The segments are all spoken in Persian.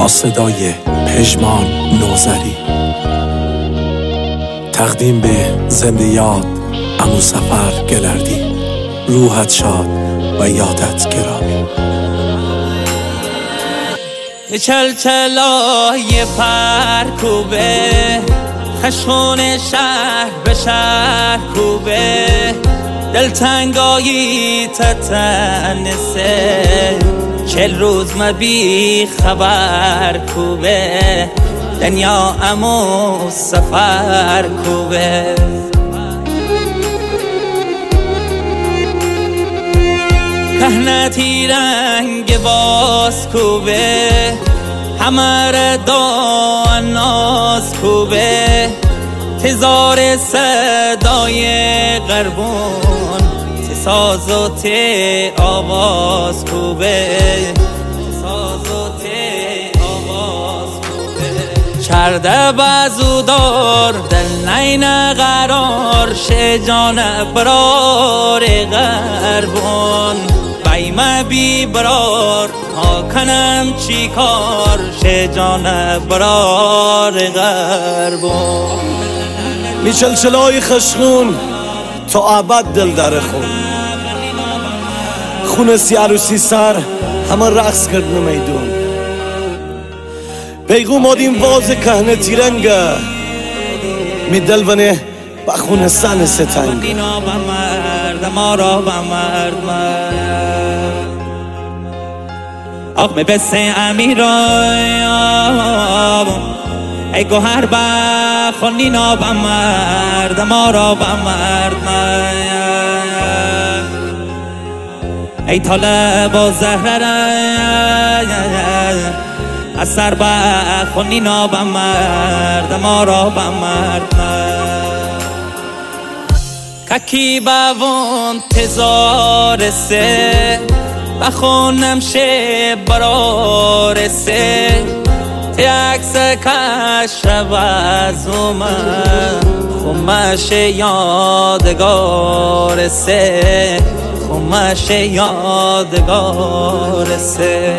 با صدای پژمان نوذری. تقدیم به زنده یاد عمو سفر گلردی. روحت شاد و یادت گرامی. یه چلچلای پرکوبه، خشخون شهر به شهر کوبه، دلتنگایی تتنسه، 40 روز ما بی خبر کوبه، دنیا عمو سفر کوبه. کهنتی رنگ باز کوبه، همه دا ناز کوبه، تزار صدای قربون، ساز و آواز کوبه، ساز و آواز کوبه. چرده بازودار دل نین قرار، شجان برار قربون، بایم بی برار ها کنم چی کار، شجان برار قربون. می چلچلای خشخون تا ابد دل در خون سی عروسی سر همه رقص کردن میدون، بیگو مادیم واز کهنه تیرنگه، می دل ونه بخون سن ستنگه. آق می بسه امیران ای گوهر بخونی نابم مرد ما را بمرد ای طالب و زهره از سر بخونی نابم مرد ما را بمرد ککی بوون تزار سه بخونم شه برار سه، تی عکس کشف از اومد خمش یادگار سه، خمش یادگار سه.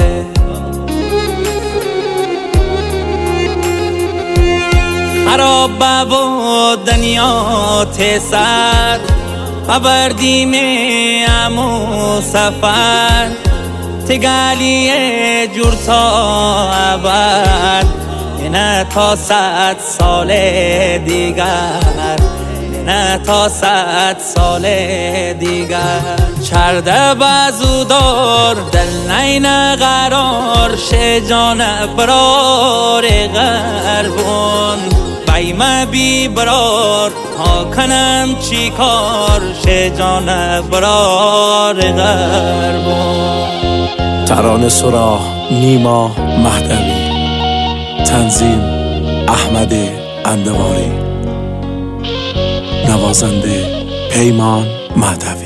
خراب و دنیا تسر ببردیم عمو سفر، تگالی جور تا ابد، نه تا 100 سال دیگر، نه تا 100 سال دیگر. چرده بازودار دل نین قرار، شجان برار قربون، بایم بی برار ها کنم چی کار، شجان برار قربون. ترانه سرا نیما مهدوی. تنظیم احمد اندواری. نوازنده پیمان مهدوی.